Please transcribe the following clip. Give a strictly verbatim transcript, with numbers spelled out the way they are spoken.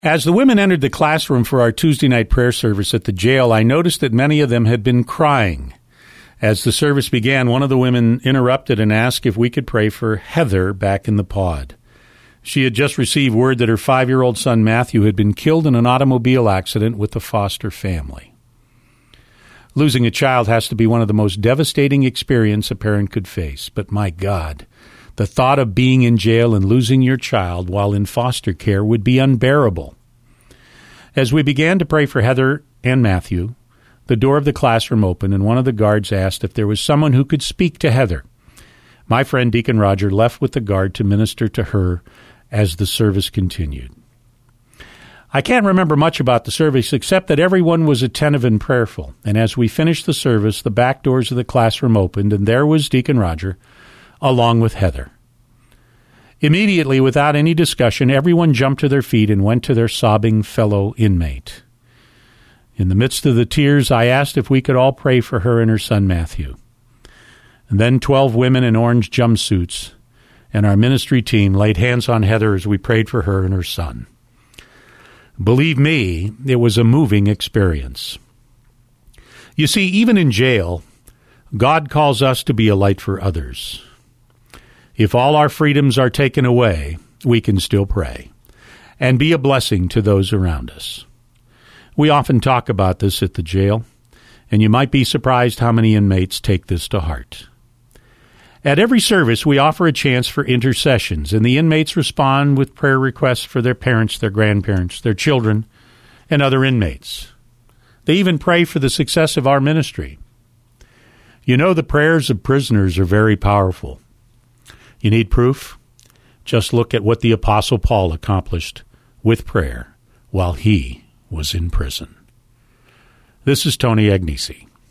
As the women entered the classroom for our Tuesday night prayer service at the jail, I noticed that many of them had been crying. As the service began, one of the women interrupted and asked if we could pray for Heather back in the pod. She had just received word that her five-year-old son Matthew had been killed in an automobile accident with the foster family. Losing a child has to be one of the most devastating experiences a parent could face. But my God, the thought of being in jail and losing your child while in foster care would be unbearable. As we began to pray for Heather and Matthew, the door of the classroom opened, and one of the guards asked if there was someone who could speak to Heather. My friend Deacon Roger left with the guard to minister to her as the service continued. I can't remember much about the service except that everyone was attentive and prayerful, and as we finished the service, the back doors of the classroom opened, and there was Deacon Roger, along with Heather. Immediately, without any discussion, everyone jumped to their feet and went to their sobbing fellow inmate. In the midst of the tears, I asked if we could all pray for her and her son Matthew. And then twelve women in orange jumpsuits and our ministry team laid hands on Heather as we prayed for her and her son. Believe me, it was a moving experience. You see, even in jail, God calls us to be a light for others. If all our freedoms are taken away, we can still pray and be a blessing to those around us. We often talk about this at the jail, and you might be surprised how many inmates take this to heart. At every service, we offer a chance for intercessions, and the inmates respond with prayer requests for their parents, their grandparents, their children, and other inmates. They even pray for the success of our ministry. You know, the prayers of prisoners are very powerful. You need proof? Just look at what the Apostle Paul accomplished with prayer while he was in prison. This is Tony Agnesi.